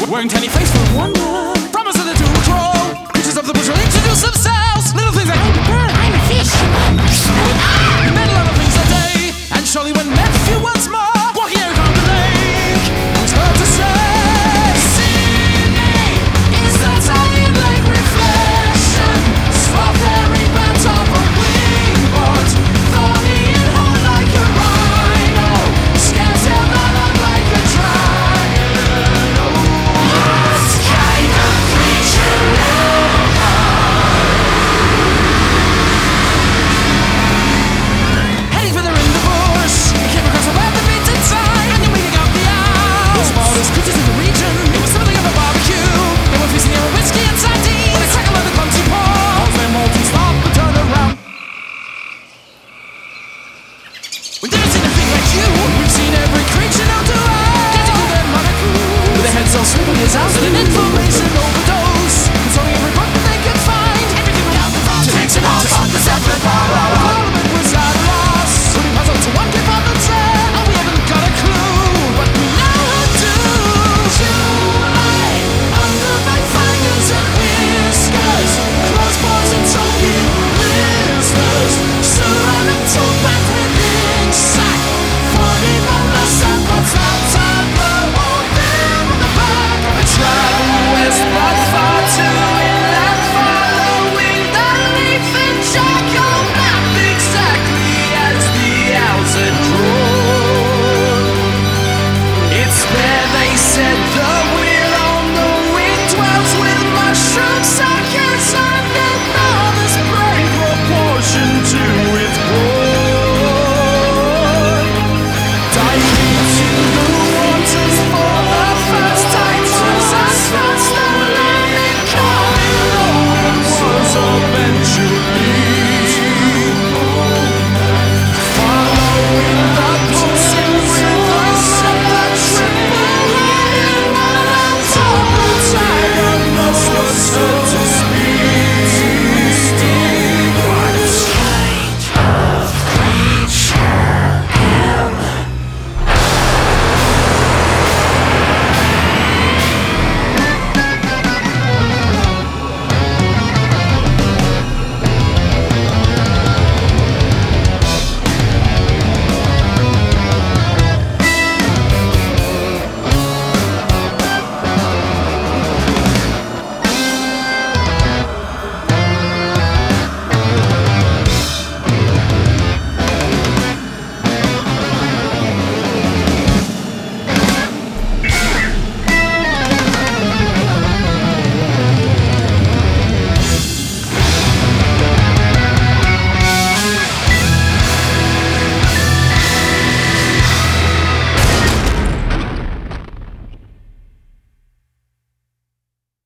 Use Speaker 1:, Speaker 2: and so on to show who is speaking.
Speaker 1: wearing tiny face full of wonder. Promise that they will crawl. Creatures of the bush will introduce themselves. Little things like, I'm a bird, I'm a fish. Met a lot of things that day, and surely when met you once more, walking out on the lake, it's hard to say. See me is the tiny lake reflection, swapping bent off a wingboard, thorny and hard like a rhino, scared till that I'm like a dragon. What kind of creature am I? Heading further in the bush, you came across a web that beats inside, and you're waiting out the hours. The smallest creatures in the region, it was something of a barbecue. They were feasting on whiskey and sardines, with a crackle of the clumsy paw. All their moldy stop and turn around. We've never seen a thing like you. We've seen every creature known to us, getting to their monarch, with their heads all swiveling as ours.